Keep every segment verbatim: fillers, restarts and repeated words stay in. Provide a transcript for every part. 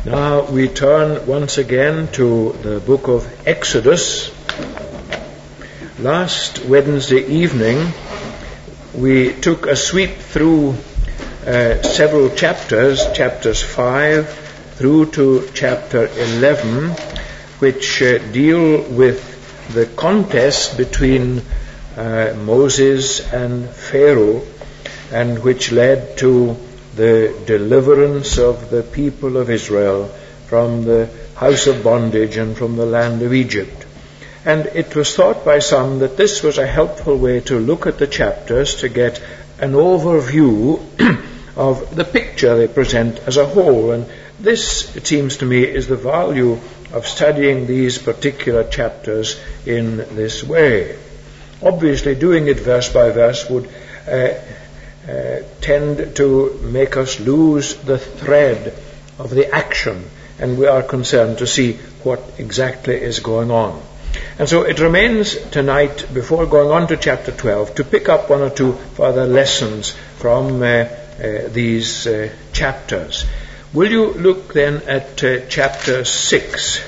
Now we turn once again to the book of Exodus. Last Wednesday evening we took a sweep through uh, several chapters, chapters five through to chapter eleven, which uh, deal with the contest between uh, Moses and Pharaoh, and which led to the deliverance of the people of Israel from the house of bondage and from the land of Egypt. And it was thought by some that this was a helpful way to look at the chapters to get an overview of the picture they present as a whole. And this, it seems to me, is the value of studying these particular chapters in this way. Obviously, doing it verse by verse would uh, Uh, tend to make us lose the thread of the action, and we are concerned to see what exactly is going on. And so it remains tonight, before going on to chapter twelve, to pick up one or two further lessons from uh, uh, these uh, chapters. Will you look then at uh, chapter six,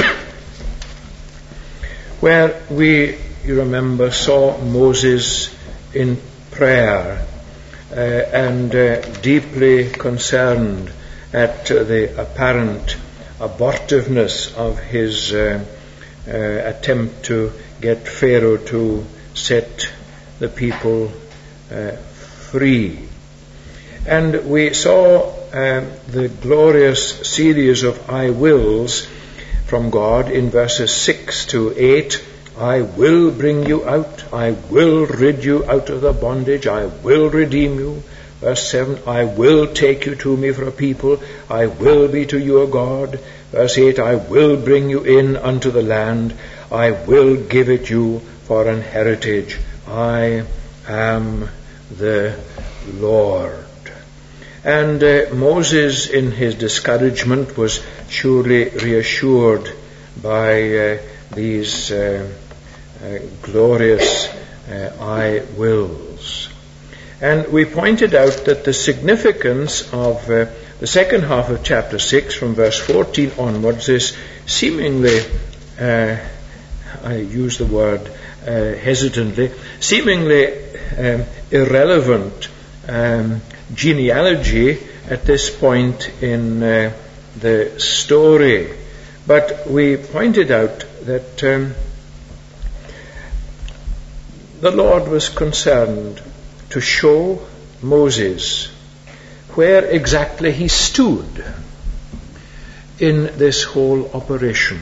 where we, you remember, saw Moses in prayer, Uh, and uh, deeply concerned at uh, the apparent abortiveness of his uh, uh, attempt to get Pharaoh to set the people uh, free. And we saw uh, the glorious series of I wills from God in verses six to eight. I will bring you out. I will rid you out of the bondage. I will redeem you. Verse seven, I will take you to me for a people. I will be to you a God. Verse eight, I will bring you in unto the land. I will give it you for an heritage. I am the Lord. And uh, Moses, in his discouragement, was surely reassured by uh, these uh, Uh, glorious uh, I wills. And we pointed out that the significance of uh, the second half of chapter six, from verse fourteen onwards, is seemingly, uh, I use the word uh, hesitantly, seemingly um, irrelevant um, genealogy at this point in uh, the story. But we pointed out that um, the Lord was concerned to show Moses where exactly he stood in this whole operation.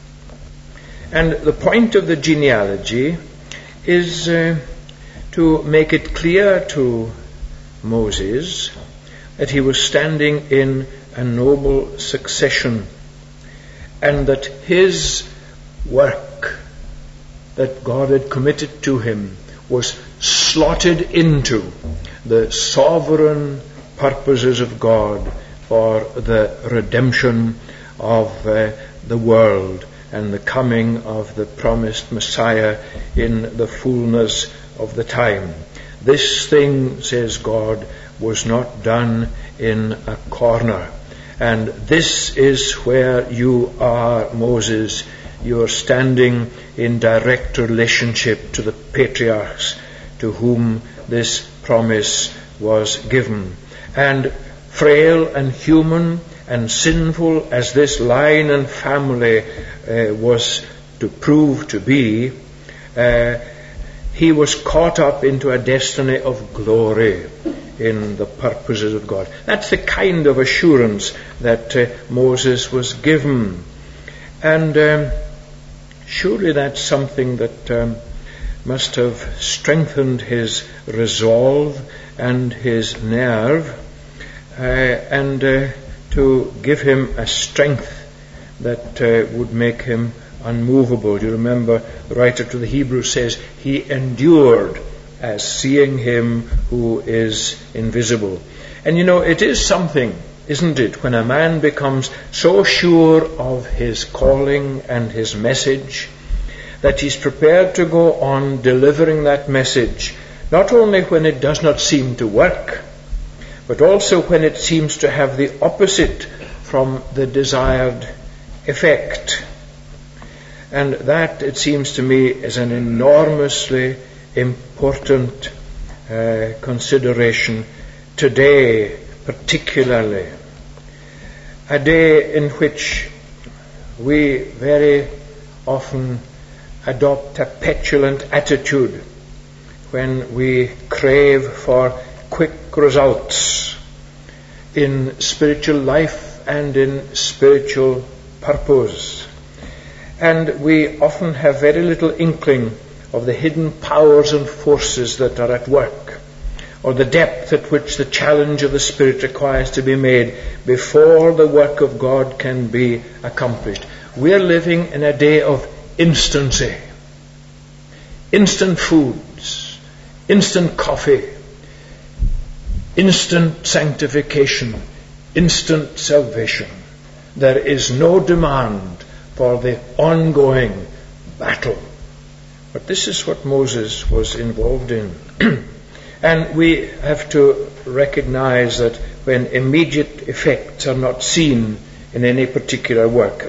And the point of the genealogy is uh, to make it clear to Moses that he was standing in a noble succession, and that his work that God had committed to him was slotted into the sovereign purposes of God for the redemption of uh, the world and the coming of the promised Messiah in the fullness of the time. This thing, says God, was not done in a corner. And this is where you are, Moses. You are standing in direct relationship to the patriarchs to whom this promise was given. And frail and human and sinful as this line and family uh, was to prove to be, uh, he was caught up into a destiny of glory in the purposes of God. That's the kind of assurance that uh, Moses was given. And um, surely that's something that um, must have strengthened his resolve and his nerve, uh, and uh, to give him a strength that uh, would make him unmovable. You remember the writer to the Hebrews says, he endured as seeing him who is invisible. And you know, it is something, isn't it, when a man becomes so sure of his calling and his message that he's prepared to go on delivering that message, not only when it does not seem to work, but also when it seems to have the opposite from the desired effect. And that, it seems to me, is an enormously important uh, consideration today, particularly. A day in which we very often adopt a petulant attitude when we crave for quick results in spiritual life and in spiritual purpose. And we often have very little inkling of the hidden powers and forces that are at work, or the depth at which the challenge of the Spirit requires to be made before the work of God can be accomplished. We are living in a day of instancy. Instant foods, instant coffee, instant sanctification, instant salvation. There is no demand for the ongoing battle. But this is what Moses was involved in. And we have to recognize that when immediate effects are not seen in any particular work,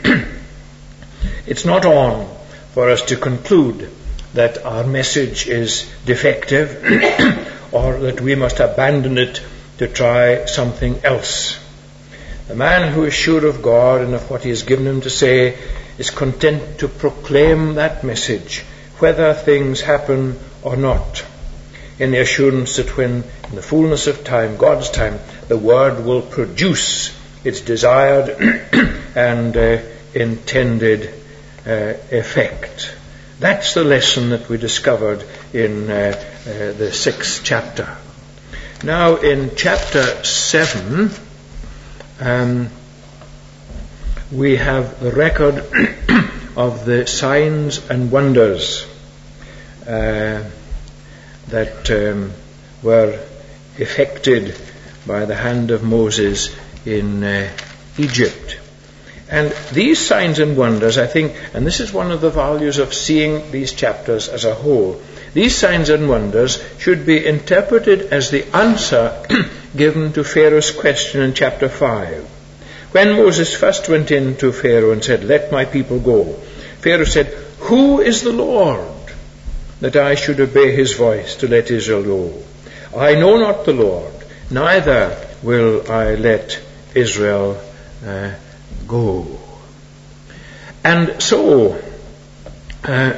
it's not on for us to conclude that our message is defective or that we must abandon it to try something else. The man who is sure of God and of what He has given him to say is content to proclaim that message, whether things happen or not, in the assurance that when, in the fullness of time, God's time, the Word will produce its desired and uh, intended uh, effect. That's the lesson that we discovered in uh, uh, the sixth chapter. Now, in chapter seven, um, we have the record of the signs and wonders uh, that um, were effected by the hand of Moses in uh, Egypt. And these signs and wonders, I think, and this is one of the values of seeing these chapters as a whole, these signs and wonders should be interpreted as the answer given to Pharaoh's question in chapter five. When Moses first went in to Pharaoh and said, "Let my people go," Pharaoh said, "Who is the Lord, that I should obey his voice to let Israel go? I know not the Lord, neither will I let Israel uh, go." And so uh,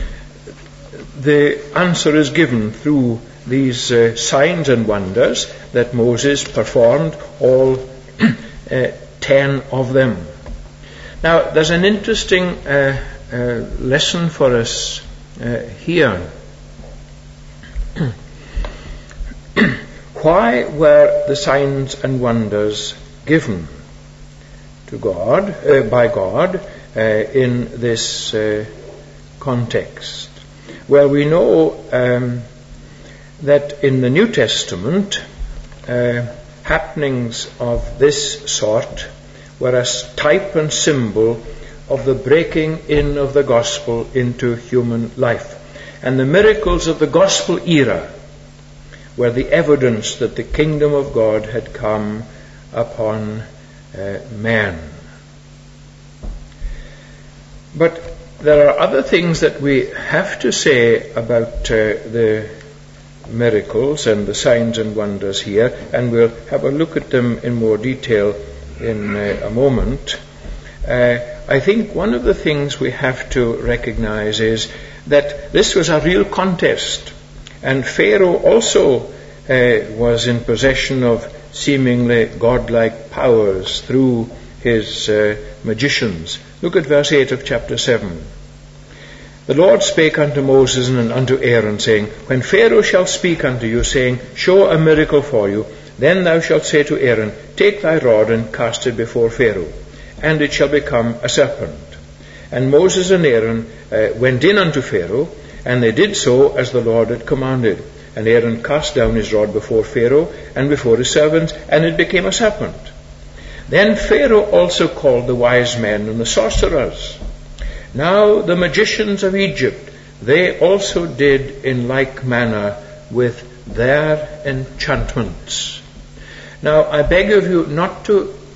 the answer is given through these uh, signs and wonders that Moses performed, all uh, ten of them. Now, there's an interesting uh, uh, lesson for us uh, here. Why were the signs and wonders given to God, uh, by God, uh, in this uh, context? Well, we know um, that in the New Testament, uh, happenings of this sort were a type and symbol of the breaking in of the gospel into human life. And the miracles of the gospel era were the evidence that the kingdom of God had come upon uh, man. But there are other things that we have to say about uh, the miracles and the signs and wonders here, and we'll have a look at them in more detail in uh, a moment. Uh, I think one of the things we have to recognize is that this was a real contest, and Pharaoh also uh, was in possession of seemingly godlike powers through his uh, magicians. Look at verse eight of chapter seven. The Lord spake unto Moses and unto Aaron, saying, When Pharaoh shall speak unto you, saying, Show a miracle for you, then thou shalt say to Aaron, Take thy rod and cast it before Pharaoh, and it shall become a serpent. And Moses and Aaron uh, went in unto Pharaoh, and they did so as the Lord had commanded. And Aaron cast down his rod before Pharaoh and before his servants, and it became a serpent. Then Pharaoh also called the wise men and the sorcerers. Now the magicians of Egypt, they also did in like manner with their enchantments. Now I beg of you not to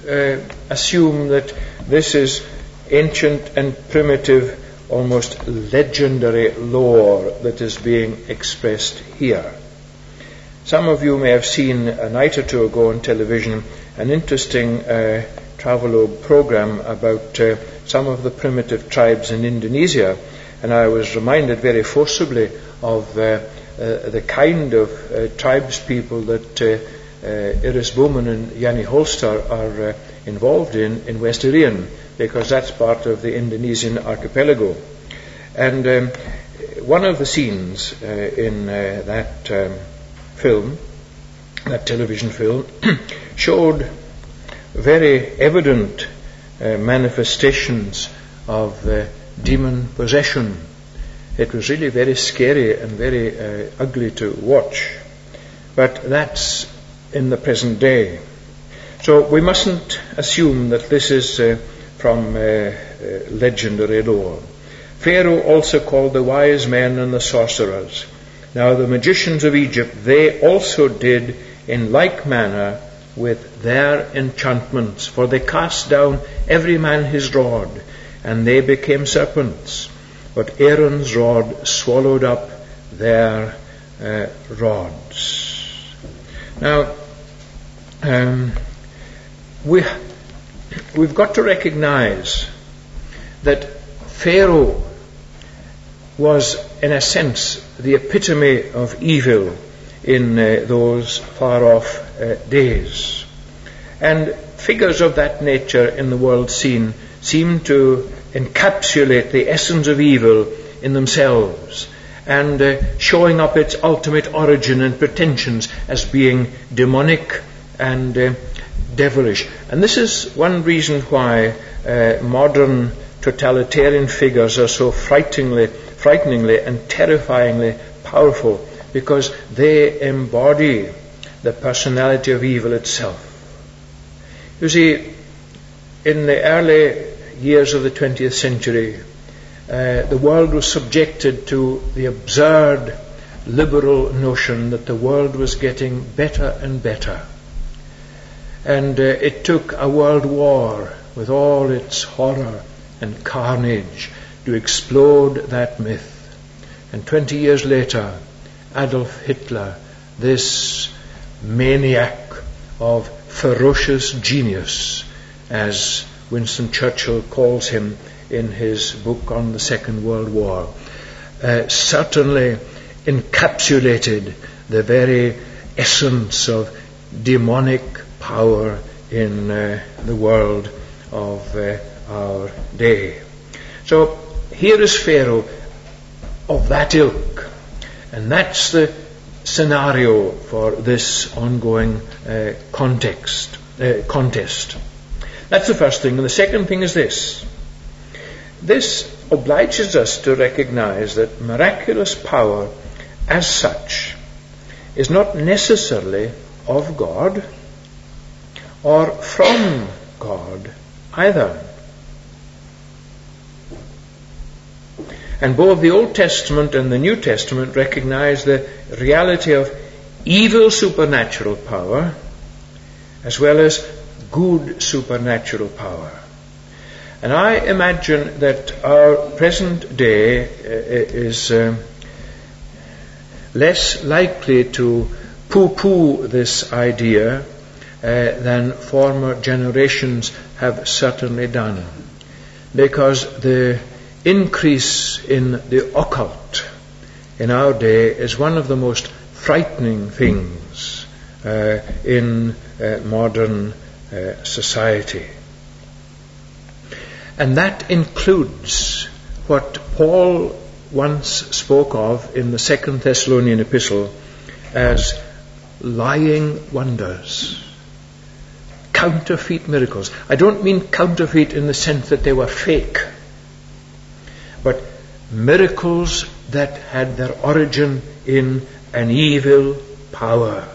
uh, assume that this is ancient and primitive, almost legendary lore that is being expressed here. Some of you may have seen a night or two ago on television an interesting uh, travelogue program about uh, some of the primitive tribes in Indonesia, and I was reminded very forcibly of uh, uh, the kind of uh, tribes people that uh, uh, Iris Bowman and Yanni Holster are uh, involved in in West Irian, because that's part of the Indonesian archipelago. And um, one of the scenes uh, in uh, that um, film, that television film, showed very evident uh, manifestations of uh, demon possession. It was really very scary and very uh, ugly to watch. But that's in the present day. So we mustn't assume that this is uh, from uh, uh, legendary lore. Pharaoh also called the wise men and the sorcerers. Now the magicians of Egypt, they also did in like manner with their enchantments, for they cast down every man his rod, and they became serpents. But Aaron's rod swallowed up their uh, rods. Now, um, we, we've got to recognize that Pharaoh was, in a sense, the epitome of evil in uh, those far-off uh, days. And figures of that nature in the world scene seem to encapsulate the essence of evil in themselves, and uh, showing up its ultimate origin and pretensions as being demonic and uh, devilish. And this is one reason why uh, modern totalitarian figures are so frighteningly, frighteningly and terrifyingly powerful, because they embody the personality of evil itself. You see, in the early years of the twentieth century, uh, the world was subjected to the absurd liberal notion that the world was getting better and better. And uh, it took a world war with all its horror and carnage to explode that myth. And twenty years later, Adolf Hitler, this maniac of ferocious genius, as Winston Churchill calls him in his book on the Second World War, uh, certainly encapsulated the very essence of demonic power in uh, the world of uh, our day. So here is Pharaoh of that ilk, and that's the scenario for this ongoing uh, context, uh, contest. That's the first thing. And the second thing is this. This obliges us to recognize that miraculous power as such is not necessarily of God or from God either. And both the Old Testament and the New Testament recognize the reality of evil supernatural power as well as good supernatural power. And I imagine that our present day uh, is uh, less likely to poo-poo this idea uh, than former generations have certainly done, because the increase in the occult in our day is one of the most frightening things uh, in uh, modern uh, society. And that includes what Paul once spoke of in the Second Thessalonian epistle as lying wonders, counterfeit miracles. I don't mean counterfeit in the sense that they were fake, but miracles that had their origin in an evil power.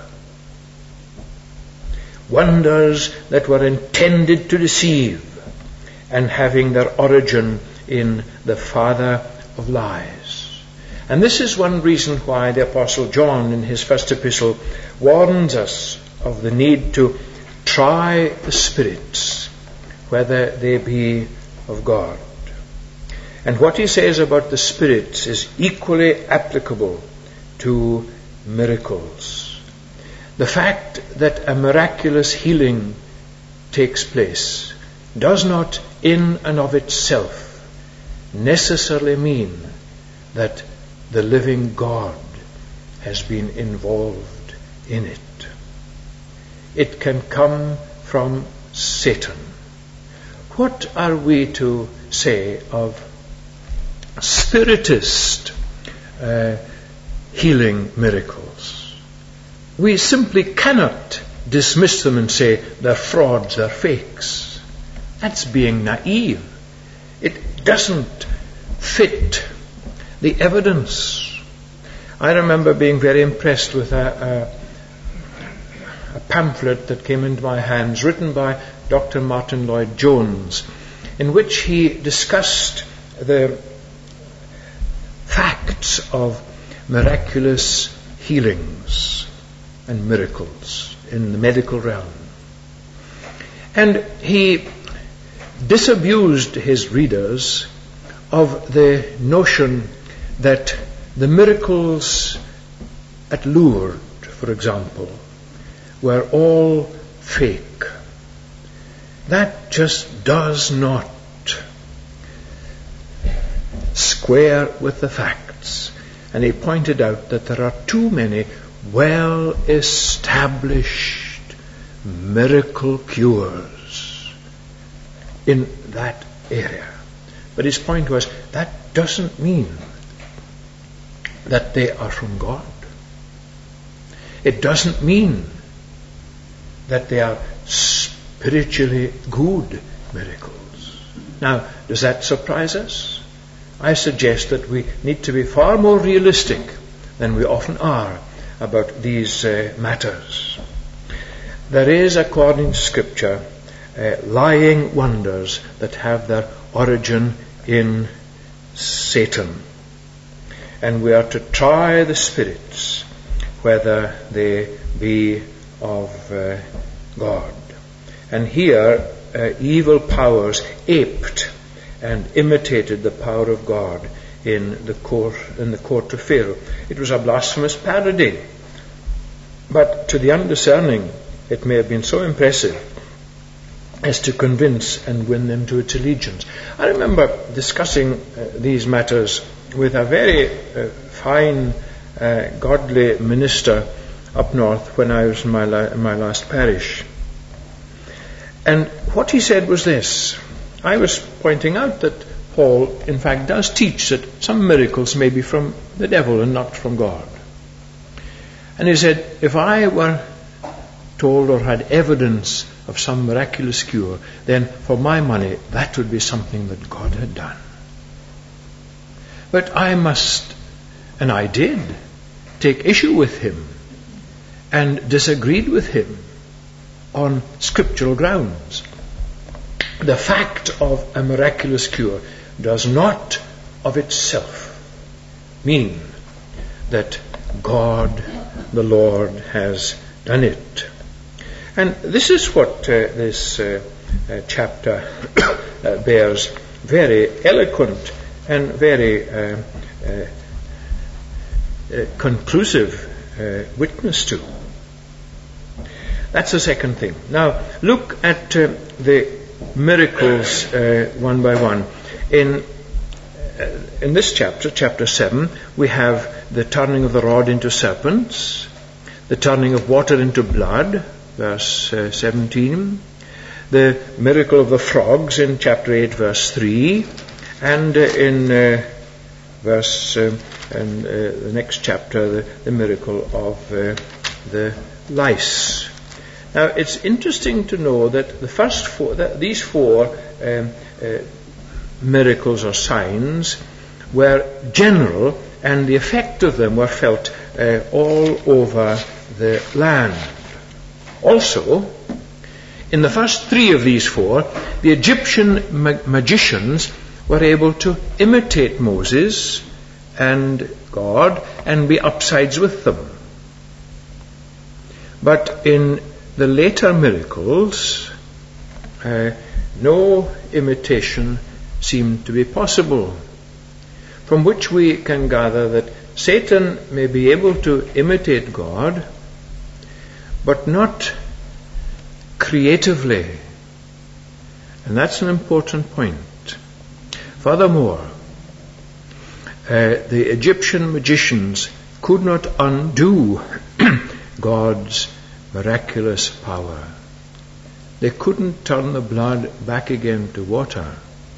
Wonders that were intended to deceive and having their origin in the father of lies. And this is one reason why the Apostle John in his first epistle warns us of the need to try the spirits, whether they be of God. And what he says about the spirits is equally applicable to miracles. The fact that a miraculous healing takes place does not in and of itself necessarily mean that the living God has been involved in it. It can come from Satan. What are we to say of spiritist uh, healing miracles? We simply cannot dismiss them and say they're frauds, they're fakes. That's being naive. It doesn't fit the evidence. I remember being very impressed with a, a, a pamphlet that came into my hands, written by Doctor Martin Lloyd-Jones, in which he discussed the facts of miraculous healings and miracles in the medical realm. And he disabused his readers of the notion that the miracles at Lourdes, for example, were all fake. That just does not square with the facts. And he pointed out that there are too many well-established miracle cures in that area. But his point was, that doesn't mean that they are from God. It doesn't mean that they are spiritually good miracles. Now, does that surprise us? I suggest that we need to be far more realistic than we often are about these uh, matters. There is, according to Scripture, uh, lying wonders that have their origin in Satan. And we are to try the spirits, whether they be of uh, God. And here, uh, evil powers aped and imitated the power of God in the court in the court of Pharaoh. It was a blasphemous parody, but to the undiscerning, it may have been so impressive as to convince and win them to its allegiance. I remember discussing uh, these matters with a very uh, fine, uh, godly minister up north when I was in my, la- in my last parish. And what he said was this. I was pointing out that Paul, in fact, does teach that some miracles may be from the devil and not from God. And he said, if I were told or had evidence of some miraculous cure, then for my money, that would be something that God had done. But I must, and I did, take issue with him and disagreed with him on scriptural grounds. The fact of a miraculous cure does not of itself mean that God, the Lord, has done it. And this is what uh, this uh, uh, chapter uh, bears very eloquent and very uh, uh, uh, conclusive uh, witness to. That's the second thing. Now, look at uh, the miracles uh, one by one. In uh, in this chapter, chapter seven, we have the turning of the rod into serpents, the turning of water into blood, verse uh, seventeen, the miracle of the frogs in chapter eight, verse three, and uh, in uh, verse uh, and uh, the next chapter, the, the miracle of uh, the lice. Now, it's interesting to know that the first four, that these four um, uh, miracles or signs were general, and the effect of them were felt uh, all over the land. Also, in the first three of these four, the Egyptian ma- magicians were able to imitate Moses and God and be upsides with them. But in the later miracles, uh, no imitation seemed to be possible, from which we can gather that Satan may be able to imitate God, but not creatively. And that's an important point. Furthermore, uh, the Egyptian magicians could not undo God's miraculous power. They couldn't turn the blood back again to water.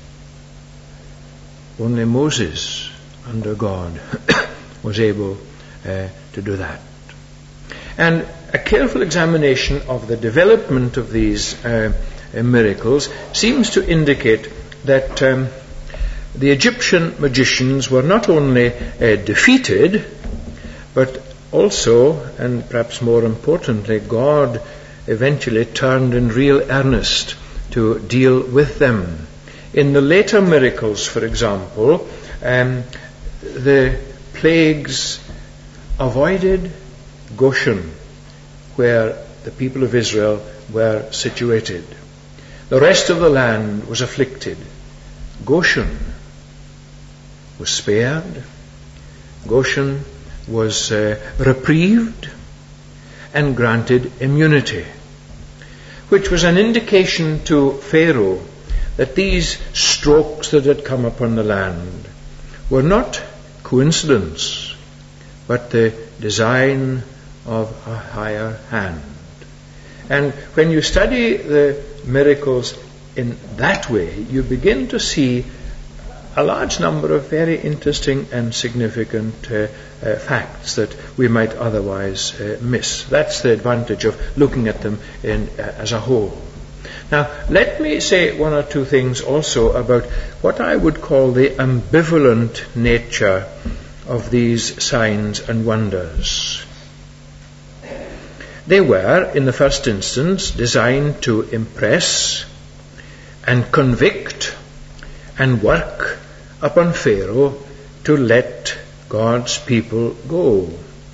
Only Moses, under God, was able uh, to do that. And a careful examination of the development of these uh, uh, miracles seems to indicate that um, the Egyptian magicians were not only uh, defeated, but also, and perhaps more importantly, God eventually turned in real earnest to deal with them. In the later miracles, for example, um, the plagues avoided Goshen, where the people of Israel were situated. The rest of the land was afflicted. Goshen was spared. Goshen was uh, reprieved and granted immunity, which was an indication to Pharaoh that these strokes that had come upon the land were not coincidence, but the design of a higher hand. And when you study the miracles in that way, you begin to see a large number of very interesting and significant uh, uh, facts that we might otherwise uh, miss. That's the advantage of looking at them in, uh, as a whole. Now, let me say one or two things also about what I would call the ambivalent nature of these signs and wonders. They were, in the first instance, designed to impress and convict and work upon Pharaoh to let God's people go.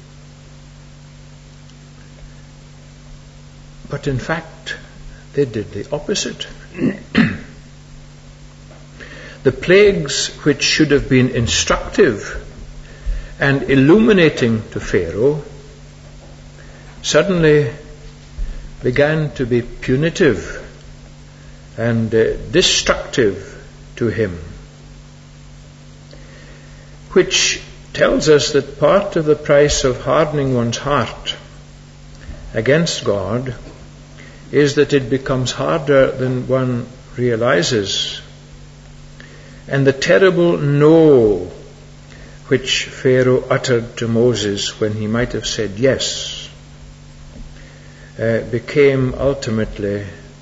But in fact, they did the opposite. The plagues which should have been instructive and illuminating to Pharaoh suddenly began to be punitive and uh, destructive to him, which tells us that part of the price of hardening one's heart against God is that it becomes harder than one realizes. And the terrible no which Pharaoh uttered to Moses when he might have said yes uh, became ultimately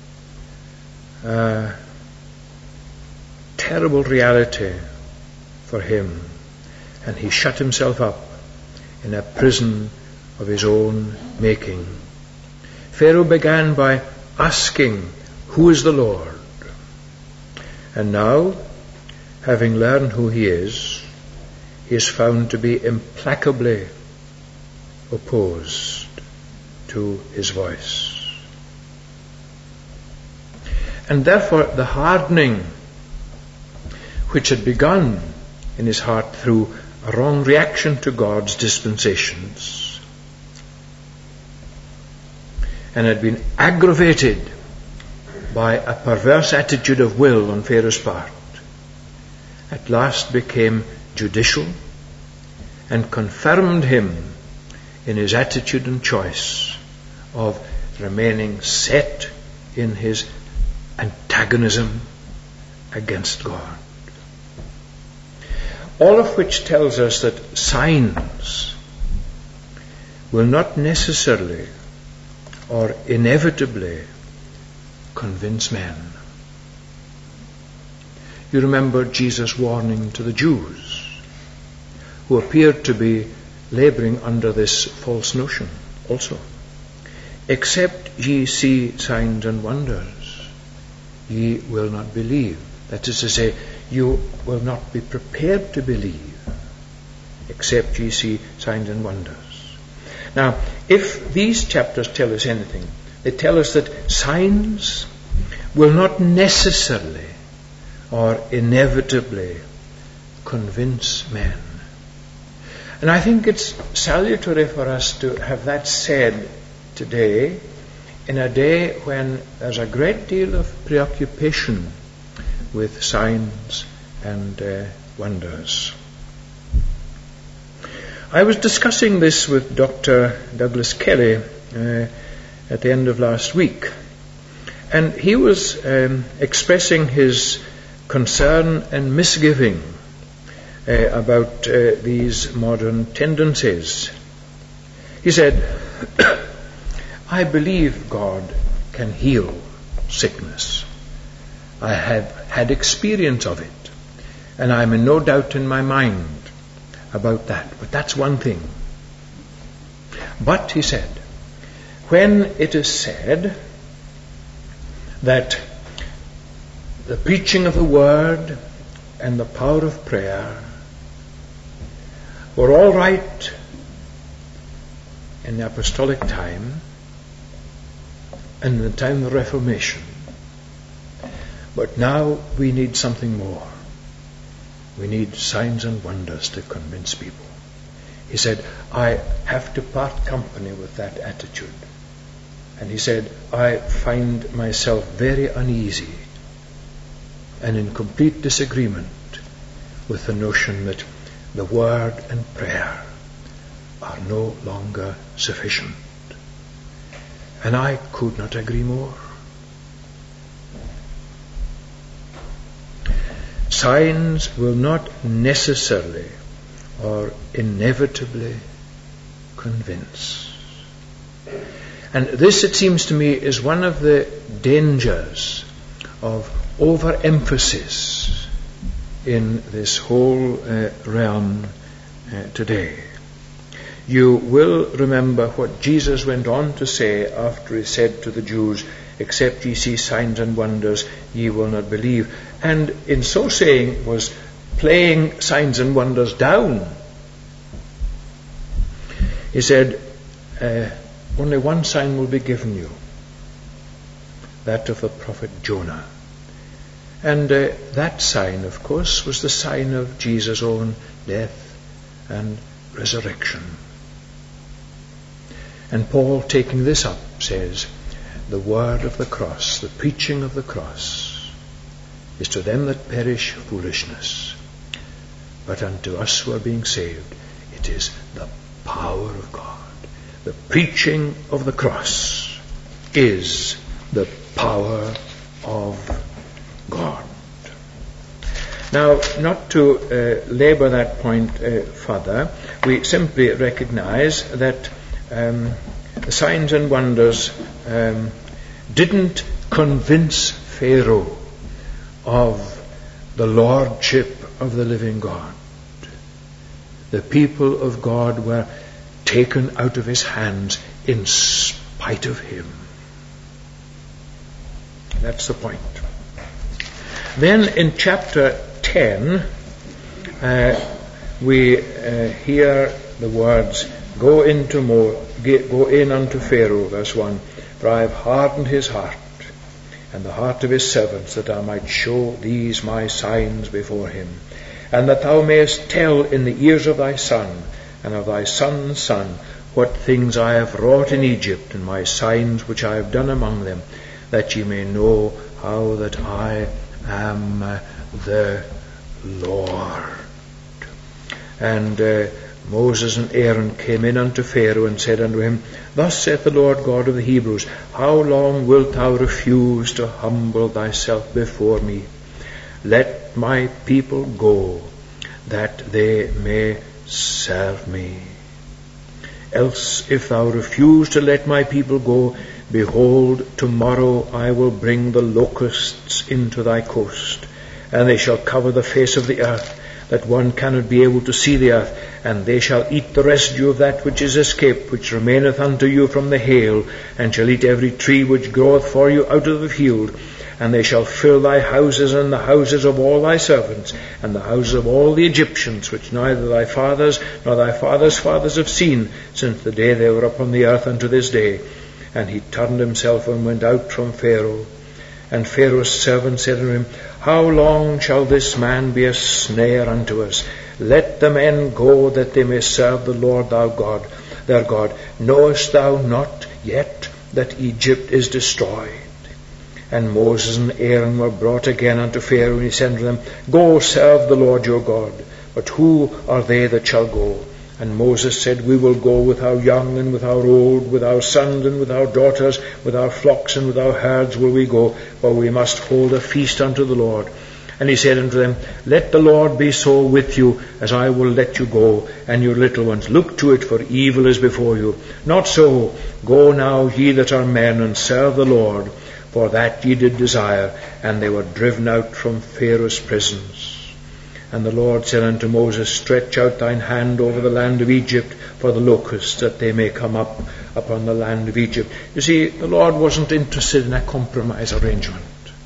a terrible reality for him, and he shut himself up in a prison of his own making. Pharaoh began by asking, "Who is the Lord?" And now, having learned who he is, he is found to be implacably opposed to his voice. And therefore the hardening which had begun in his heart through a wrong reaction to God's dispensations and had been aggravated by a perverse attitude of will on Pharaoh's part, at last became judicial and confirmed him in his attitude and choice of remaining set in his antagonism against God. All of which tells us that signs will not necessarily or inevitably convince men. You remember Jesus' warning to the Jews, who appeared to be laboring under this false notion also. Except ye see signs and wonders, ye will not believe. That is to say, you will not be prepared to believe, except ye see signs and wonders. Now, if these chapters tell us anything, they tell us that signs will not necessarily or inevitably convince men. And I think it's salutary for us to have that said today, in a day when there's a great deal of preoccupation with signs and uh, wonders. I was discussing this with Doctor Douglas Kelly uh, at the end of last week, and he was um, expressing his concern and misgiving uh, about uh, these modern tendencies. He said, I believe God can heal sickness. I have had experience of it, and I'm in no doubt in my mind about that. But that's one thing. But, he said, when it is said that the preaching of the word and the power of prayer were all right in the apostolic time and in the time of the Reformation, but now we need something more. We need signs and wonders to convince people. He said, I have to part company with that attitude. And he said, I find myself very uneasy and in complete disagreement with the notion that the word and prayer are no longer sufficient. And I could not agree more. Signs will not necessarily or inevitably convince. And this, it seems to me, is one of the dangers of overemphasis in this whole uh, realm uh, today. You will remember what Jesus went on to say after he said to the Jews, except ye see signs and wonders, ye will not believe. And in so saying was playing signs and wonders down. He said, uh, only one sign will be given you, that of the prophet Jonah. And uh, that sign, of course, was the sign of Jesus' own death and resurrection. And Paul, taking this up, says, the word of the cross, the preaching of the cross, is to them that perish foolishness, but unto us who are being saved, it is the power of God. The preaching of the cross is the power of God. Now, not to uh, labour that point uh, further, we simply recognize that um, the signs and wonders um, didn't convince Pharaoh of the lordship of the living God. The people of God were taken out of his hands in spite of him. That's the point. Then in chapter ten, uh, we uh, hear the words, Go into Mo- go in unto Pharaoh, verse one, for I have hardened his heart, and the heart of his servants, that I might show these my signs before him, and that thou mayest tell in the ears of thy son, and of thy son's son, what things I have wrought in Egypt, and my signs which I have done among them, that ye may know how that I am uh, the Lord. And uh, Moses and Aaron came in unto Pharaoh and said unto him, Thus saith the Lord God of the Hebrews, How long wilt thou refuse to humble thyself before me? Let my people go, that they may serve me. Else, if thou refuse to let my people go, behold, tomorrow I will bring the locusts into thy coast, and they shall cover the face of the earth, that one cannot be able to see the earth, and they shall eat the residue of that which is escaped, which remaineth unto you from the hail, and shall eat every tree which groweth for you out of the field. And they shall fill thy houses and the houses of all thy servants, and the houses of all the Egyptians, which neither thy fathers nor thy fathers' fathers have seen, since the day they were upon the earth unto this day. And he turned himself and went out from Pharaoh. And Pharaoh's servant said unto him, How long shall this man be a snare unto us? Let the men go, that they may serve the Lord thou God, their God. Knowest thou not yet that Egypt is destroyed? And Moses and Aaron were brought again unto Pharaoh, and he said unto them, Go, serve the Lord your God. But who are they that shall go? And Moses said, We will go with our young and with our old, with our sons and with our daughters, with our flocks and with our herds will we go, for we must hold a feast unto the Lord. And he said unto them, Let the Lord be so with you, as I will let you go, and your little ones. Look to it, for evil is before you. Not so. Go now, ye that are men, and serve the Lord, for that ye did desire. And they were driven out from Pharaoh's prisons. And the Lord said unto Moses, Stretch out thine hand over the land of Egypt for the locusts, that they may come up upon the land of Egypt. You see, the Lord wasn't interested in a compromise arrangement.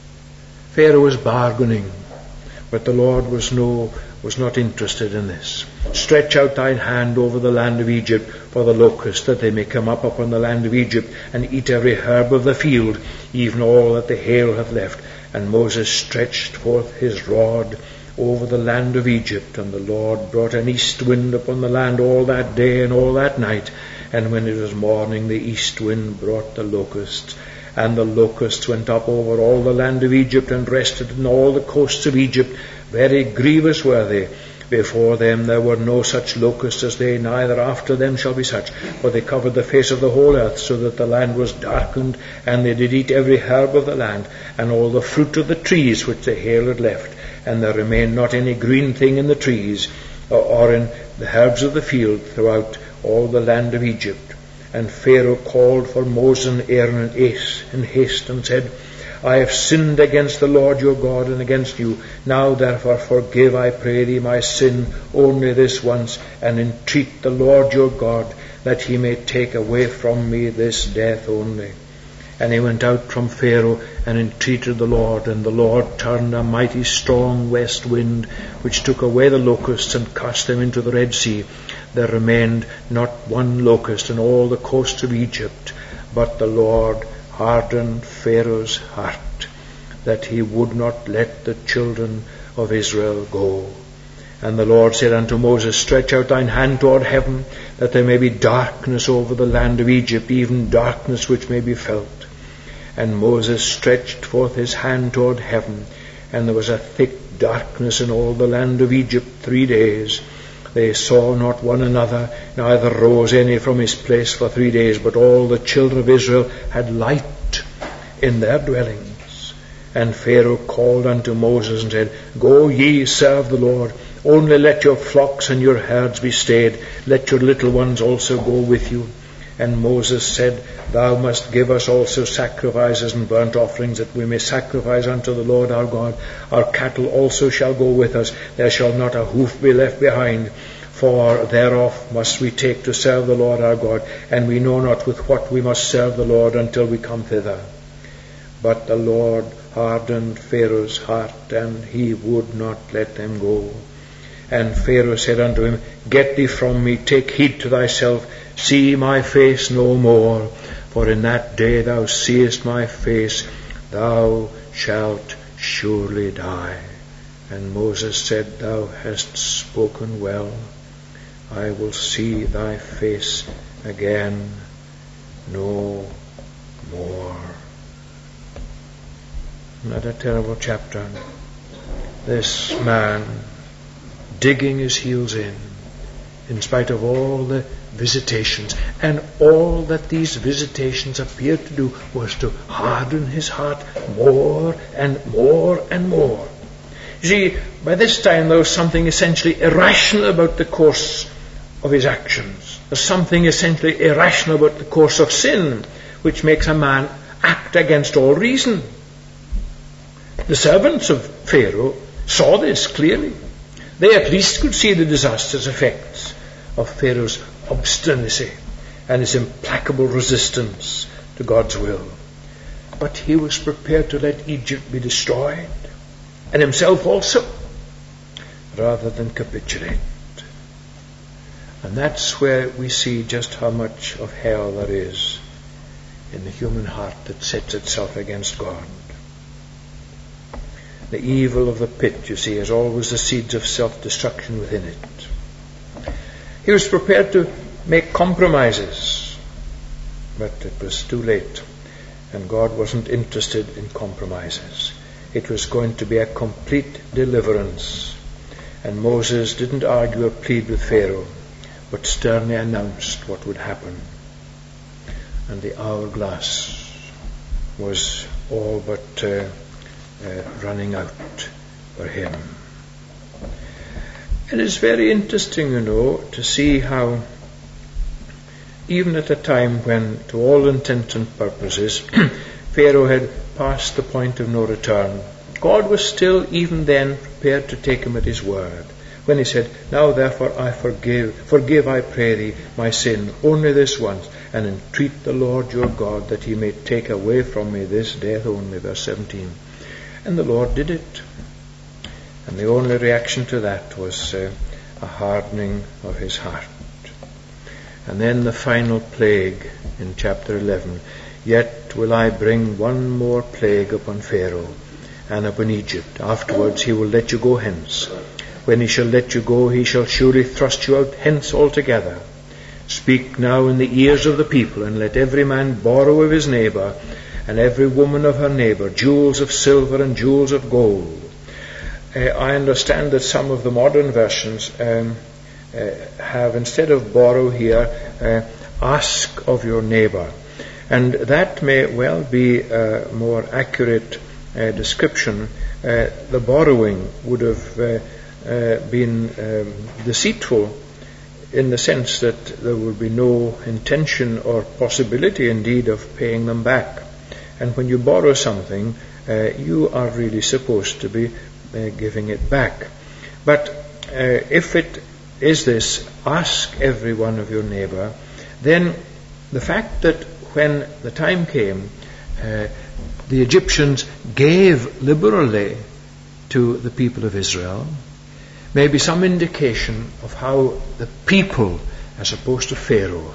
Pharaoh was bargaining, but the Lord was no was not interested in this. Stretch out thine hand over the land of Egypt for the locusts, that they may come up upon the land of Egypt, and eat every herb of the field, even all that the hail hath left. And Moses stretched forth his rod over the land of Egypt, and the Lord brought an east wind upon the land all that day and all that night. And when it was morning, the east wind brought the locusts. And the locusts went up over all the land of Egypt, and rested in all the coasts of Egypt. Very grievous were they. Before them there were no such locusts as they, neither after them shall be such. For they covered the face of the whole earth, so that the land was darkened, and they did eat every herb of the land, and all the fruit of the trees which the hail had left. And there remained not any green thing in the trees, or, or in the herbs of the field, throughout all the land of Egypt. And Pharaoh called for Moses and Aaron in haste, and said, I have sinned against the Lord your God and against you. Now therefore forgive, I pray thee, my sin only this once, and entreat the Lord your God, that he may take away from me this death only. And he went out from Pharaoh and entreated the Lord, and the Lord turned a mighty strong west wind, which took away the locusts and cast them into the Red Sea. There remained not one locust in all the coast of Egypt, but the Lord hardened Pharaoh's heart, that he would not let the children of Israel go. And the Lord said unto Moses, Stretch out thine hand toward heaven, that there may be darkness over the land of Egypt, even darkness which may be felt. And Moses stretched forth his hand toward heaven, and there was a thick darkness in all the land of Egypt three days. They saw not one another, neither rose any from his place for three days, but all the children of Israel had light in their dwellings. And Pharaoh called unto Moses and said, Go ye, serve the Lord. Only let your flocks and your herds be stayed. Let your little ones also go with you. And Moses said, Thou must give us also sacrifices and burnt offerings, that we may sacrifice unto the Lord our God. Our cattle also shall go with us. There shall not a hoof be left behind. For thereof must we take to serve the Lord our God, and we know not with what we must serve the Lord until we come thither. But the Lord hardened Pharaoh's heart, and he would not let them go. And Pharaoh said unto him, Get thee from me, take heed to thyself, see my face no more, for in that day thou seest my face, thou shalt surely die. And Moses said, Thou hast spoken well. I will see thy face again no more. Not a terrible chapter. This man digging his heels in, in spite of all the visitations, and all that these visitations appeared to do was to harden his heart more and more and more. You see, by this time there was something essentially irrational about the course of his actions. There's something essentially irrational about the course of sin, which makes a man act against all reason. The servants of Pharaoh saw this clearly. They at least could see the disastrous effects of Pharaoh's obstinacy and his implacable resistance to God's will. But he was prepared to let Egypt be destroyed, and himself also, rather than capitulate. And that's where we see just how much of hell there is in the human heart that sets itself against God. The evil of the pit, you see, has always the seeds of self-destruction within it. He was prepared to make compromises, but it was too late, and God wasn't interested in compromises. It was going to be a complete deliverance, and Moses didn't argue or plead with Pharaoh, but sternly announced what would happen. And the hourglass was all but uh, uh, running out for him. It is very interesting, you know, to see how even at a time when, to all intents and purposes, Pharaoh had passed the point of no return, God was still even then prepared to take him at his word. When he said, "Now therefore I forgive, forgive I pray thee my sin only this once, and entreat the Lord your God that he may take away from me this death only," verse seventeen. And the Lord did it. And the only reaction to that was uh, a hardening of his heart. And then the final plague in chapter eleven. "Yet will I bring one more plague upon Pharaoh and upon Egypt. Afterwards he will let you go hence. When he shall let you go, he shall surely thrust you out hence altogether. Speak now in the ears of the people, and let every man borrow of his neighbour, and every woman of her neighbour, jewels of silver and jewels of gold." Uh, I understand that some of the modern versions um, uh, have, instead of borrow here, uh, ask of your neighbour. And that may well be a more accurate uh, description. Uh, the borrowing would have uh, uh, been um, deceitful, in the sense that there would be no intention or possibility indeed of paying them back. And when you borrow something, uh, you are really supposed to be uh, giving it back. But uh, if it is this, ask every one of your neighbour, then the fact that when the time came, uh, the Egyptians gave liberally to the people of Israel, may be some indication of how the people, as opposed to Pharaoh,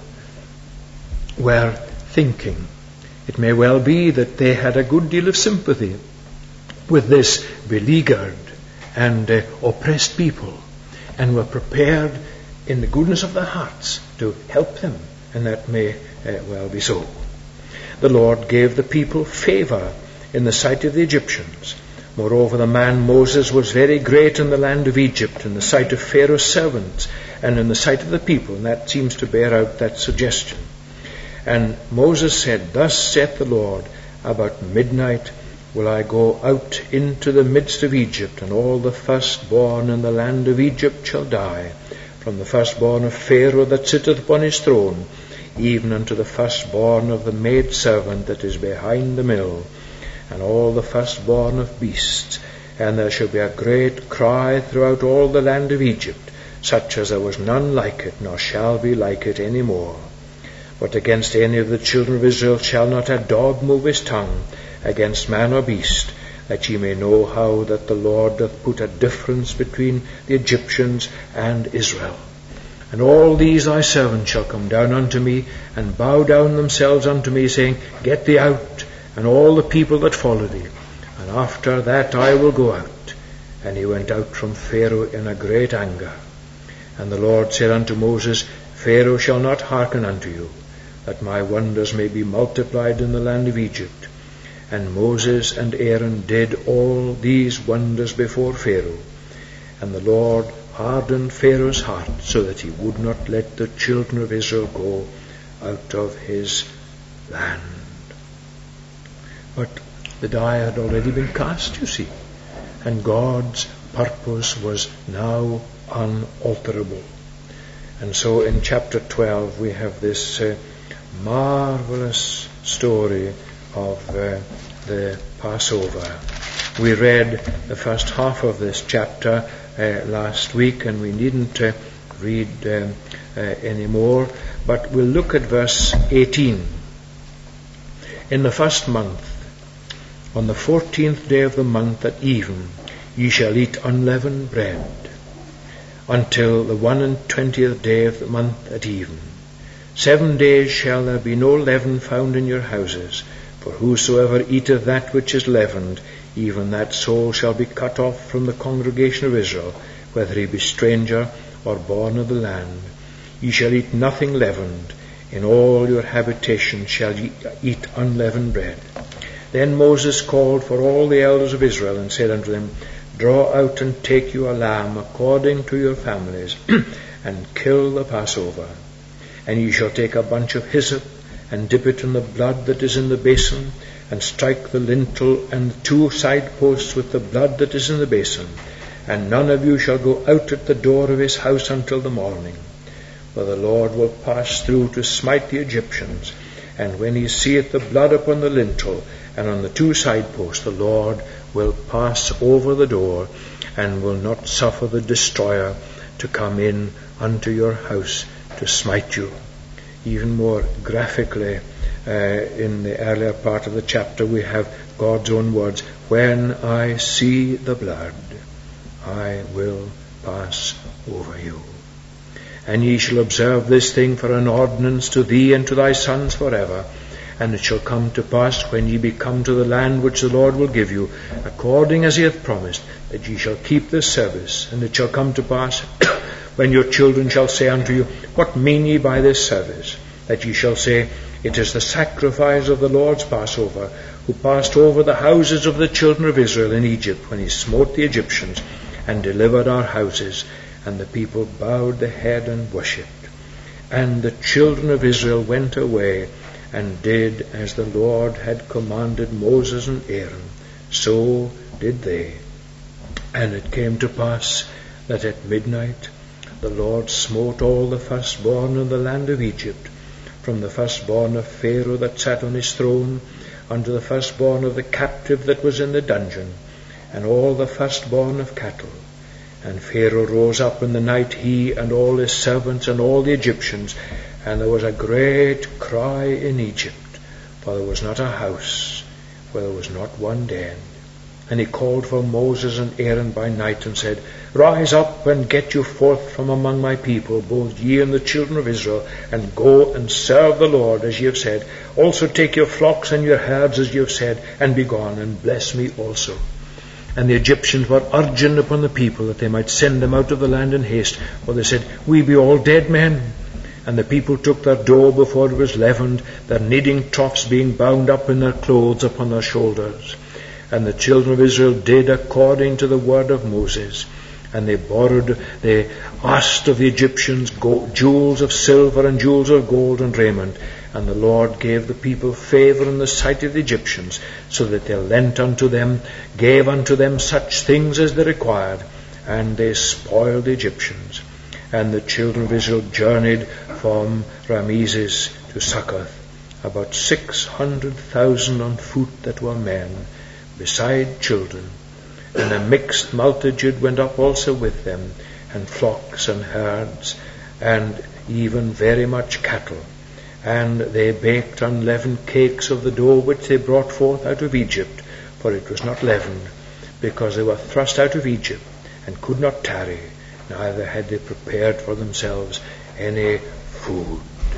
were thinking. It may well be that they had a good deal of sympathy with this beleaguered and uh, oppressed people, and were prepared in the goodness of their hearts to help them, and that may uh, well be so. The Lord gave the people favour in the sight of the Egyptians. Moreover, the man Moses was very great in the land of Egypt, in the sight of Pharaoh's servants, and in the sight of the people, and that seems to bear out that suggestion. And Moses said, "Thus saith the Lord, about midnight will I go out into the midst of Egypt, and all the firstborn in the land of Egypt shall die, from the firstborn of Pharaoh that sitteth upon his throne, even unto the firstborn of the maidservant that is behind the mill, and all the firstborn of beasts. And there shall be a great cry throughout all the land of Egypt, such as there was none like it, nor shall be like it any more. But against any of the children of Israel shall not a dog move his tongue, against man or beast, that ye may know how that the Lord doth put a difference between the Egyptians and Israel. And all these thy servants shall come down unto me, and bow down themselves unto me, saying, Get thee out, and all the people that follow thee, and after that I will go out. And he went out from Pharaoh in a great anger. And the Lord said unto Moses, Pharaoh shall not hearken unto you, that my wonders may be multiplied in the land of Egypt. And Moses and Aaron did all these wonders before Pharaoh. And the Lord hardened Pharaoh's heart, so that he would not let the children of Israel go out of his land. But the die had already been cast, you see, and God's purpose was now unalterable. And so in chapter twelve we have this uh, marvelous story of uh, the Passover. We read the first half of this chapter uh, last week, and we needn't uh, read um, uh, any more, but we'll look at verse eighteen. In the first month, on the fourteenth day of the month at even, ye shall eat unleavened bread, until the one and twentieth day of the month at even. Seven days shall there be no leaven found in your houses, for whosoever eateth that which is leavened, even that soul shall be cut off from the congregation of Israel, whether he be stranger or born of the land. Ye shall eat nothing leavened. In all your habitation shall ye eat unleavened bread. Then Moses called for all the elders of Israel, and said unto them, Draw out and take you a lamb according to your families, and kill the Passover. And ye shall take a bunch of hyssop, and dip it in the blood that is in the basin, and strike the lintel and the two side posts with the blood that is in the basin. And none of you shall go out at the door of his house until the morning. For the Lord will pass through to smite the Egyptians. And when he seeth the blood upon the lintel and on the two side posts, the Lord will pass over the door, and will not suffer the destroyer to come in unto your house to smite you. Even more graphically, uh, in the earlier part of the chapter, we have God's own words, When I see the blood, I will pass over you. And ye shall observe this thing for an ordinance to thee and to thy sons forever. And it shall come to pass, when ye be come to the land which the Lord will give you, according as he hath promised, that ye shall keep this service. And it shall come to pass, when your children shall say unto you, What mean ye by this service? That ye shall say, It is the sacrifice of the Lord's Passover, who passed over the houses of the children of Israel in Egypt, when he smote the Egyptians, and delivered our houses. And the people bowed the head and worshipped. And the children of Israel went away, and did as the Lord had commanded Moses and Aaron. So did they. And it came to pass that at midnight the Lord smote all the firstborn in the land of Egypt, from the firstborn of Pharaoh that sat on his throne, unto the firstborn of the captive that was in the dungeon, and all the firstborn of cattle. And Pharaoh rose up in the night, he and all his servants and all the Egyptians, and there was a great cry in Egypt, for there was not a house where there was not one den. And he called for Moses and Aaron by night, and said, Rise up and get you forth from among my people, both ye and the children of Israel, and go and serve the Lord as ye have said. Also take your flocks and your herds as ye have said, and be gone, and bless me also. And the Egyptians were urgent upon the people that they might send them out of the land in haste, for they said, We be all dead men. And the people took their dough before it was leavened, their kneading troughs being bound up in their clothes upon their shoulders. And the children of Israel did according to the word of Moses. And they borrowed, they asked of the Egyptians gold, jewels of silver and jewels of gold and raiment. And the Lord gave the people favor in the sight of the Egyptians, so that they lent unto them, gave unto them such things as they required, and they spoiled the Egyptians. And the children of Israel journeyed from Rameses to Succoth, about six hundred thousand on foot that were men, beside children. And a mixed multitude went up also with them, and flocks and herds, and even very much cattle. And they baked unleavened cakes of the dough which they brought forth out of Egypt, for it was not leavened, because they were thrust out of Egypt, and could not tarry, neither had they prepared for themselves any food.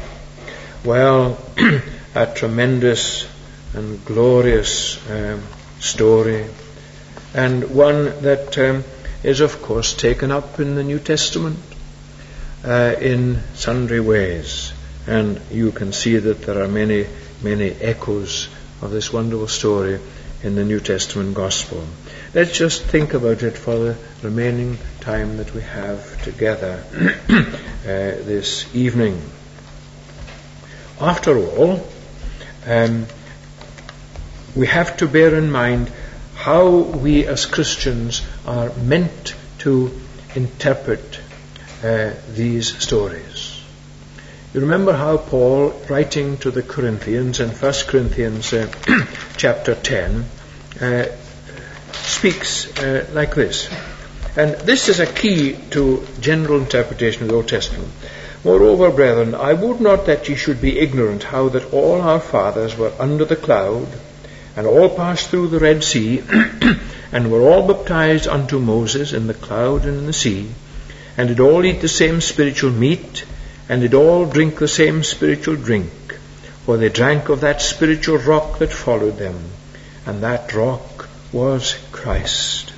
Well, a tremendous and glorious um, story, and one that um, is of course taken up in the New Testament uh, in sundry ways. And you can see that there are many, many echoes of this wonderful story in the New Testament Gospel. Let's just think about it for the remaining time that we have together uh, this evening. After all, um, we have to bear in mind how we as Christians are meant to interpret uh, these stories. You remember how Paul, writing to the Corinthians in First Corinthians uh, chapter ten, uh, speaks uh, like this. And this is a key to general interpretation of the Old Testament. Moreover, brethren, I would not that ye should be ignorant how that all our fathers were under the cloud, and all passed through the Red Sea, and were all baptized unto Moses in the cloud and in the sea, and did all eat the same spiritual meat, and did all drink the same spiritual drink, for they drank of that spiritual rock that followed them, and that rock was Christ.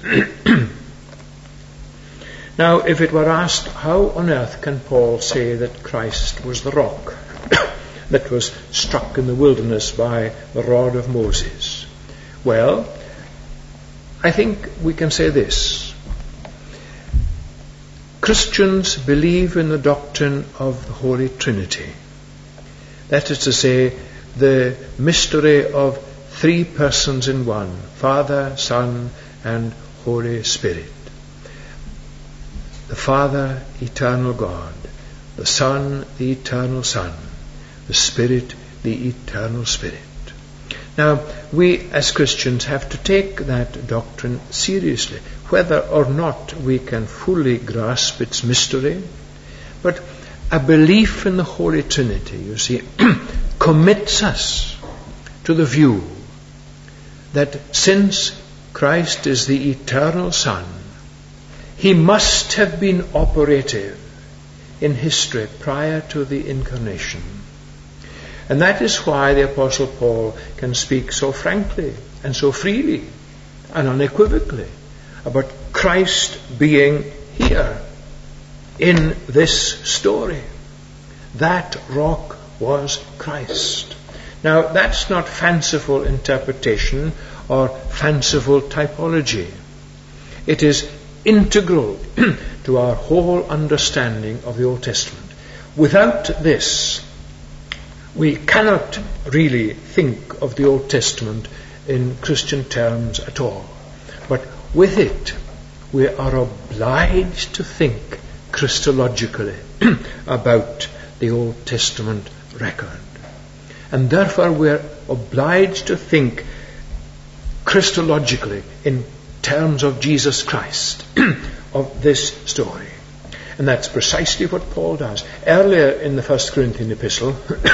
Now, if it were asked, how on earth can Paul say that Christ was the rock that was struck in the wilderness by the rod of Moses? Well, I think we can say this. Christians believe in the doctrine of the Holy Trinity. That is to say, the mystery of three persons in one, Father, Son, and Holy Spirit. The Father, eternal God. The Son, the eternal Son. The Spirit, the eternal Spirit. Now, we as Christians have to take that doctrine seriously, whether or not we can fully grasp its mystery. But a belief in the Holy Trinity, you see, commits us to the view that since Christ is the eternal Son, he must have been operative in history prior to the incarnation. And that is why the Apostle Paul can speak so frankly and so freely and unequivocally about Christ being here in this story. That rock was Christ. Now, that's not fanciful interpretation or fanciful typology. It is integral to our whole understanding of the Old Testament. Without this, we cannot really think of the Old Testament in Christian terms at all. But with it, we are obliged to think Christologically about the Old Testament record. And therefore we are obliged to think Christologically in terms of Jesus Christ, of this story. And that's precisely what Paul does. Earlier in the First Corinthian epistle,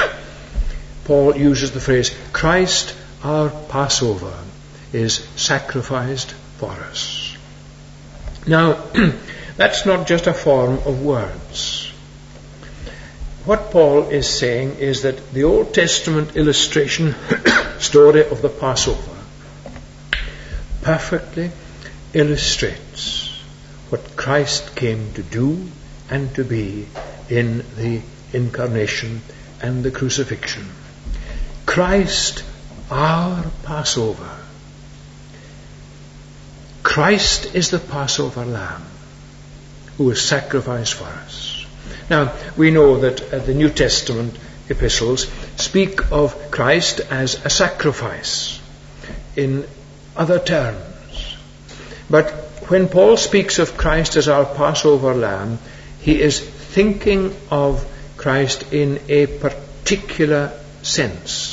Paul uses the phrase, Christ our Passover is sacrificed for us. Now, that's not just a form of words. What Paul is saying is that the Old Testament illustration story of the Passover perfectly illustrates what Christ came to do and to be in the incarnation and the crucifixion. Christ, our Passover. Christ is the Passover lamb who was sacrificed for us. Now, we know that uh, the New Testament epistles speak of Christ as a sacrifice in other terms. But when Paul speaks of Christ as our Passover lamb, he is thinking of Christ in a particular sense.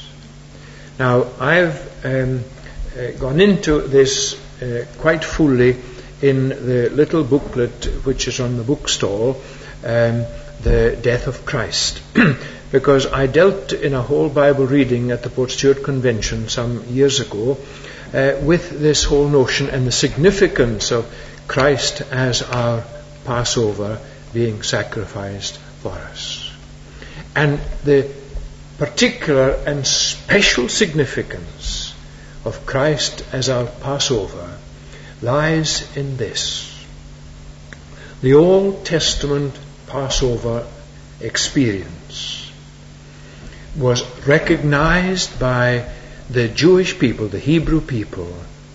Now, I've um, uh, gone into this uh, quite fully in the little booklet which is on the bookstall, um, The Death of Christ, because I dealt in a whole Bible reading at the Port Stewart Convention some years ago uh, with this whole notion and the significance of Christ as our Passover being sacrificed for us. And the particular and special significance of Christ as our Passover lies in this. The Old Testament Passover experience was recognized by the Jewish people, the Hebrew people,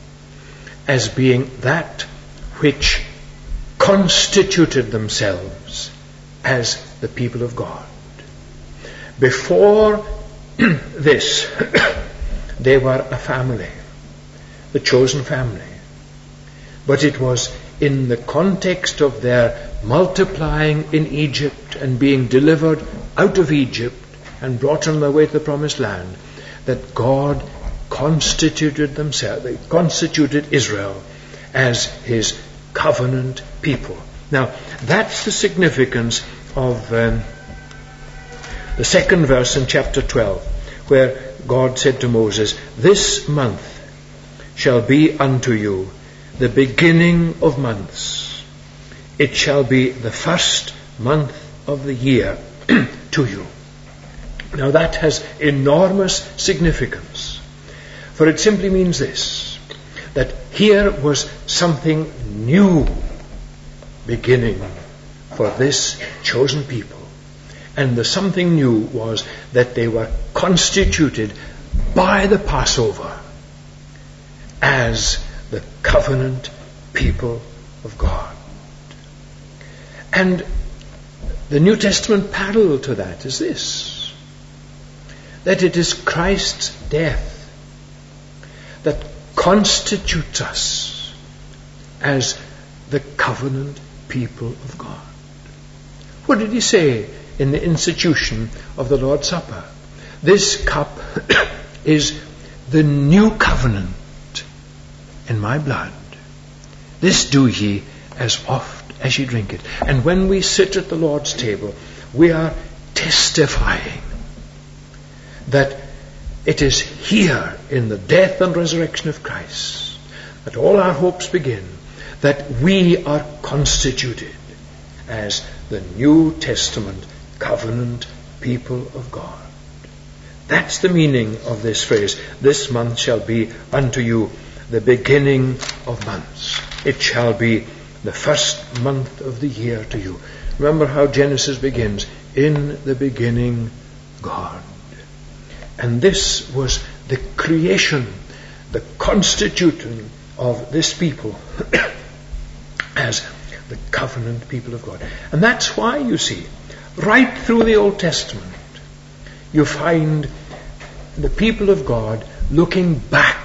as being that which constituted themselves as the people of God. Before this, they were a family, the chosen family. But it was in the context of their multiplying in Egypt and being delivered out of Egypt and brought on their way to the promised land that God constituted themselves, they constituted Israel as his covenant people. Now, that's the significance of um, the second verse in chapter twelve, where God said to Moses, "This month shall be unto you the beginning of months. It shall be the first month of the year to you. Now that has enormous significance, for it simply means this, that here was something new beginning for this chosen people. And the something new was that they were constituted by the Passover as the covenant people of God. And the New Testament parallel to that is this, that it is Christ's death that constitutes us as the covenant people of God. What did he say in the institution of the Lord's Supper? This cup is the new covenant in my blood. This do ye as oft as ye drink it. And when we sit at the Lord's table, we are testifying that it is here in the death and resurrection of Christ that all our hopes begin, that we are constituted as the New Testament covenant people of God. That's the meaning of this phrase, this month shall be unto you the beginning of months. It shall be the first month of the year to you. Remember how Genesis begins, in the beginning God. And this was the creation, the constituting of this people as the covenant people of God. And that's why, you see, right through the Old Testament, you find the people of God looking back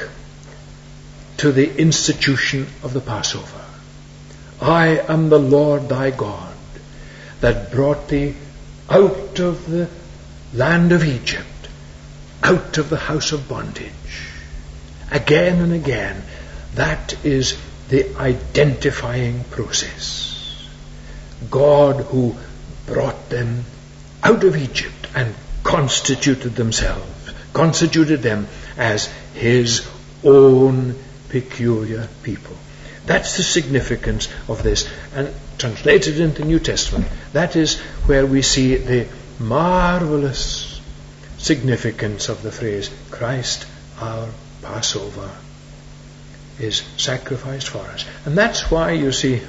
to the institution of the Passover. I am the Lord thy God that brought thee out of the land of Egypt, out of the house of bondage. Again and again, that is the identifying process. God who brought them out of Egypt and constituted themselves, constituted them as his own peculiar people. That's the significance of this. And translated into the New Testament, that is where we see the marvelous significance of the phrase, Christ our Passover is sacrificed for us. And that's why, you see,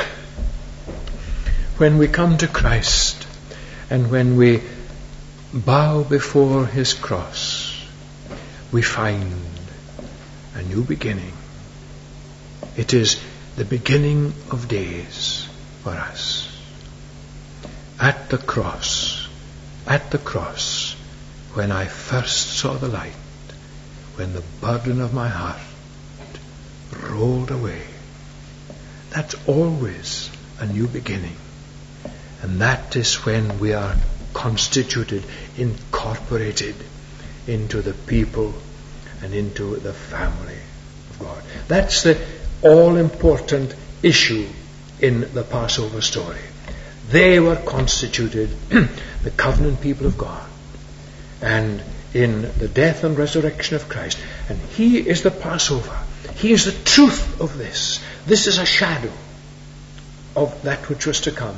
when we come to Christ and when we bow before his cross, we find a new beginning. It is the beginning of days for us. At the cross, at the cross, when I first saw the light, when the burden of my heart rolled away, that's always a new beginning. And that is when we are constituted, incorporated into the people and into the family of God. That's the all-important issue in the Passover story. They were constituted the covenant people of God, and in the death and resurrection of Christ. And he is the Passover. He is the truth of this. This is a shadow of that which was to come.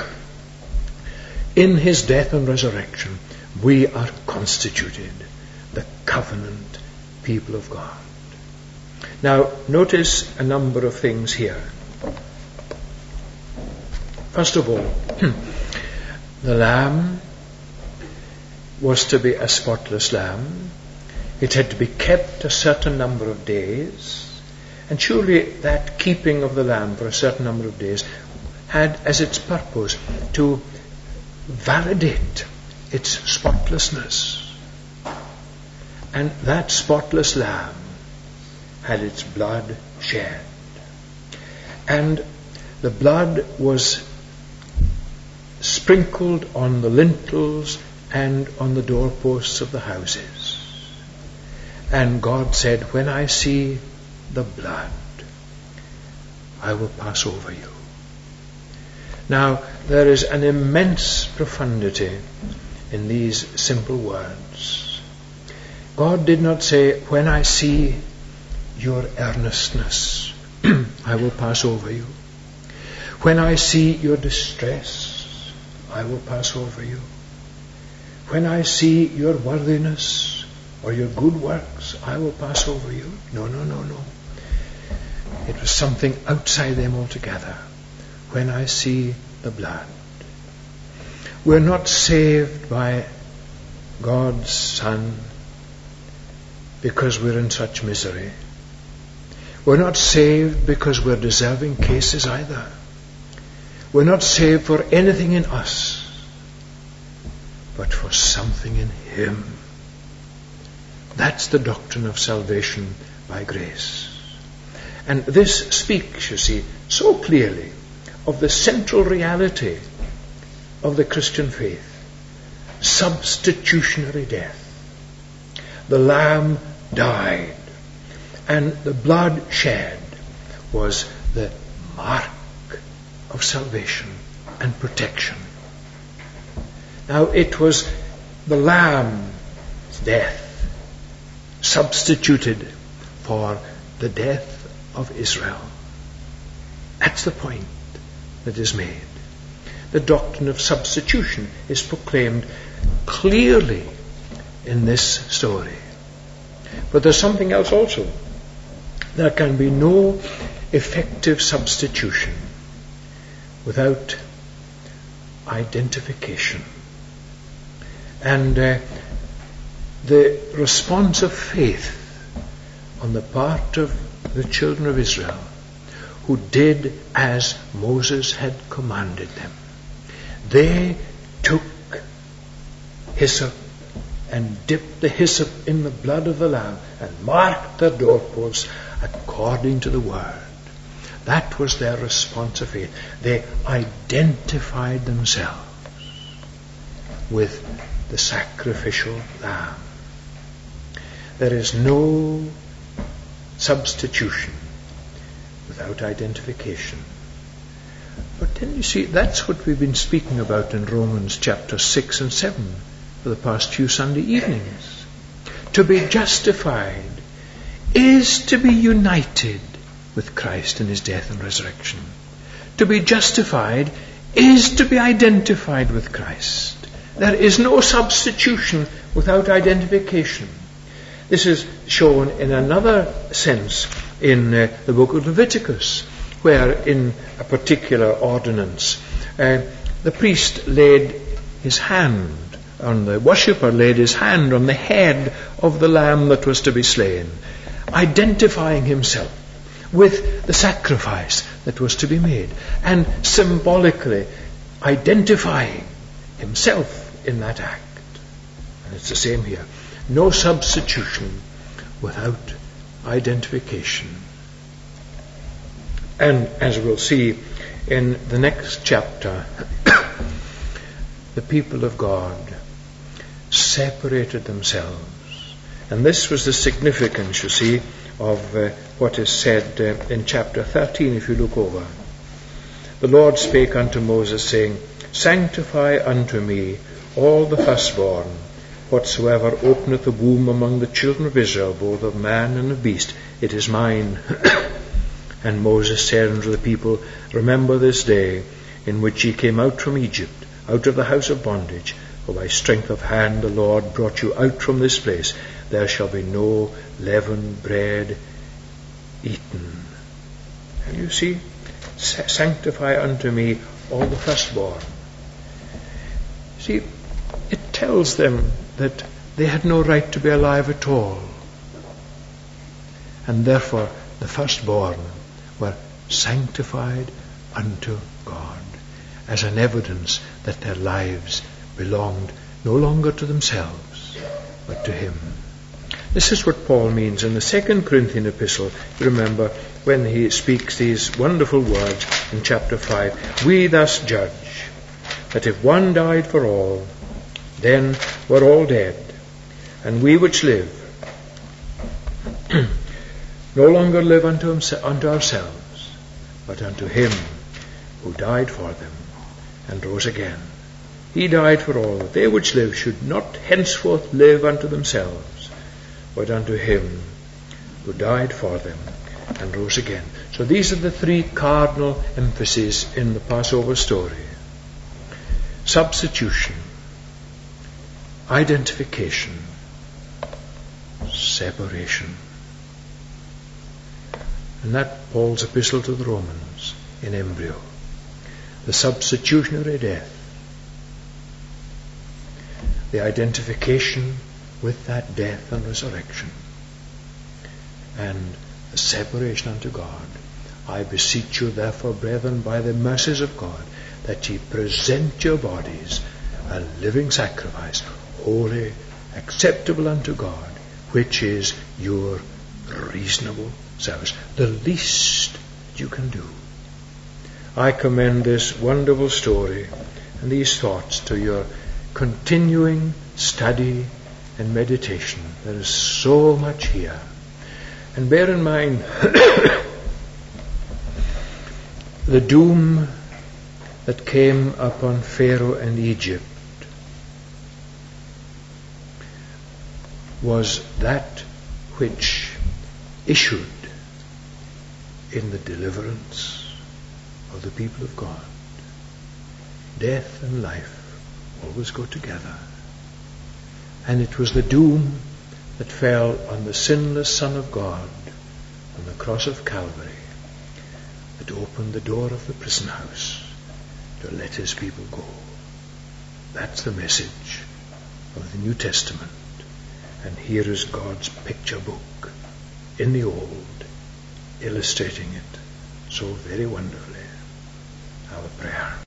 In his death and resurrection, we are constituted the covenant people of God. Now, notice a number of things here. First of all, the lamb was to be a spotless lamb. It had to be kept a certain number of days. And surely that keeping of the lamb for a certain number of days had as its purpose to validate its spotlessness. And that spotless lamb had its blood shed. And the blood was sprinkled on the lintels and on the doorposts of the houses. And God said, when I see the blood, I will pass over you. Now, there is an immense profundity in these simple words. God did not say, when I see your earnestness, I will pass over you. When I see your distress, I will pass over you. When I see your worthiness or your good works, I will pass over you. No, no, no, no. It was something outside them altogether. When I see the blood. We're not saved by God's Son because we're in such misery. We're not saved because we're deserving cases either. We're not saved for anything in us, but for something in Him. That's the doctrine of salvation by grace. And this speaks, you see, so clearly of the central reality of the Christian faith. Substitutionary death. The Lamb died, and the blood shed was the mark of salvation and protection. Now it was the Lamb's death substituted for the death of Israel. That's the point that is made. The doctrine of substitution is proclaimed clearly in this story. But there's something else also. There can be no effective substitution without identification. And uh, the response of faith on the part of the children of Israel, who did as Moses had commanded them. They took hyssop and dipped the hyssop in the blood of the Lamb and marked their doorposts according to the word. That was their response of faith. They identified themselves with the sacrificial Lamb. There is no substitution without identification. But then you see, that's what we've been speaking about in Romans chapter six and seven for the past few Sunday evenings. To be justified is to be united with Christ in His death and resurrection. To be justified is to be identified with Christ. There is no substitution without identification. This is shown in another sense in uh, the book of Leviticus, where in a particular ordinance uh, the priest laid his hand on the worshipper laid his hand on the head of the lamb that was to be slain, identifying himself with the sacrifice that was to be made, and symbolically identifying himself in that act. And it's the same here. No substitution without identification. And as we'll see in the next chapter, the people of God separated themselves. And this was the significance, you see, of uh, what is said uh, in chapter thirteen, if you look over. The Lord spake unto Moses, saying, Sanctify unto me all the firstborn, whatsoever openeth the womb among the children of Israel, both of man and of beast, it is mine. And Moses said unto the people, Remember this day in which ye came out from Egypt, out of the house of bondage. For by strength of hand the Lord brought you out from this place. There shall be no leavened bread eaten. And you see, sanctify unto me all the firstborn. See, it tells them that they had no right to be alive at all. And therefore the firstborn were sanctified unto God as an evidence that their lives belonged no longer to themselves but to Him. This is what Paul means in the second Corinthian epistle. You remember when he speaks these wonderful words in chapter five. We thus judge that if one died for all, then we're all dead, and we which live no longer live unto, himse- unto ourselves, but unto Him who died for them and rose again. He died for all, that they which live should not henceforth live unto themselves, but unto Him who died for them and rose again. So these are the three cardinal emphases in the Passover story. substitution, identification, separation. And that Paul's epistle to the Romans in embryo. The substitutionary death. The identification with that death and resurrection. And the separation unto God. I beseech you therefore, brethren, by the mercies of God, that ye present your bodies a living sacrifice, holy, acceptable unto God, which is your reasonable service. The least you can do. I commend this wonderful story and these thoughts to your continuing study and meditation. There is so much here. And bear in mind the doom that came upon Pharaoh and Egypt was that which issued in the deliverance of the people of God. Death and life always go together. And it was the doom that fell on the sinless Son of God on the cross of Calvary that opened the door of the prison house to let his people go. That's the message of the New Testament. And here is God's picture book in the Old, illustrating it so very wonderfully. Our prayer.